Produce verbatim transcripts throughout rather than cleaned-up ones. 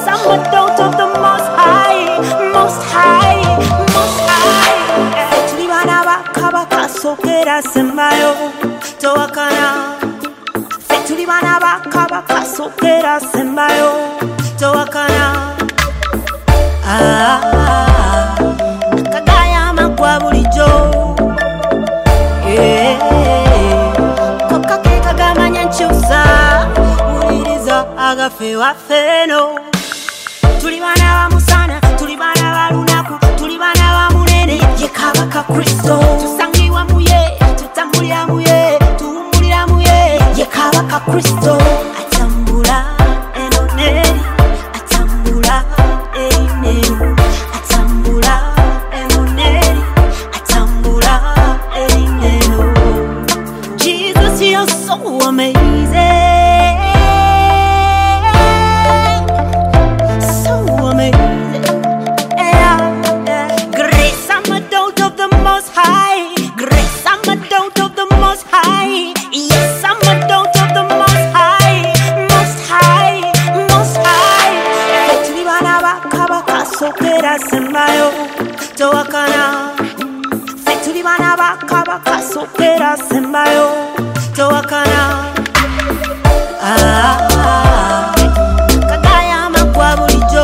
I'm a daughter of the Most High, Most High, Most High. Tuli bana ba kabaka sokera sembayo towakana. Tuli bana ba kabaka sokera sembayo towakana. Ah, kagaya makwa bulijo. Yeah, koka ke kagamanya nchusa. Muliriza agafe wafeno. Tuli bana ba musana, tuli bana ba lunaku, tuli bana ba munene. Ye kabaka Kristo. Tusangiwa muye, tutambulira muye, tuwumulira muye. Ye kabaka Kristo. Atambula enoneri, atambula erineri, atambula enoneri, atambula erineri. Jesus, you're so amazing. Sokera sembayo towakana. Tuli bana ba kabaka sokera sembayo towakana. Ah, kagaya makwa bulijo.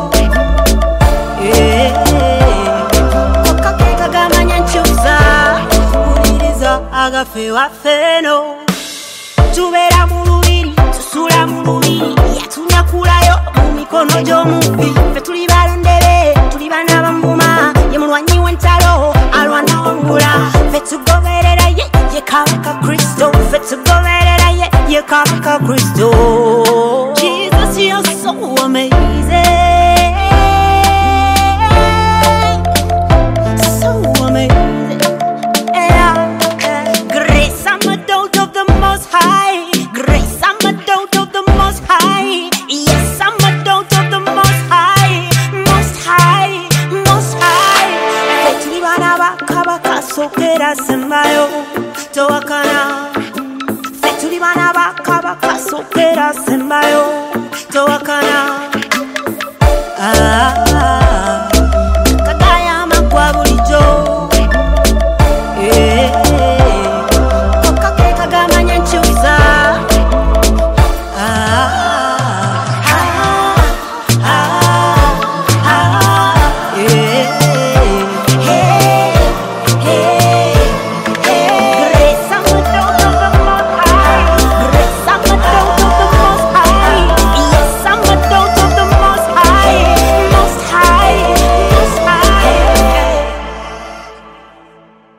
Yeah, koka ke kagamanya nchusa. Muliriza agafe wafeno. Tubera mu lubiri, tusula mu lubiri. Yatunakulayo mu mikono gy'omubbi. Ffe tuli balondere, tuli bana bamuma. Ye mulwanyi w'entalo, alwana olula. Ffe tugoberera ye, ye kabaka Kristo. Ffe tugoberera ye, ye kabaka Kristo. Jesus, you're so amazing. So amazing. Yeah, yeah. Grace, I'm a daughter of the Most High. Grace, I'm a daughter of the Most High. Yes, I'm a daughter of the Most High, Most High, Most High. Tuli bana ba kabaka sokera sembayo towakana. Tuli bana ba kabaka sokera sembayo towakana. Ah.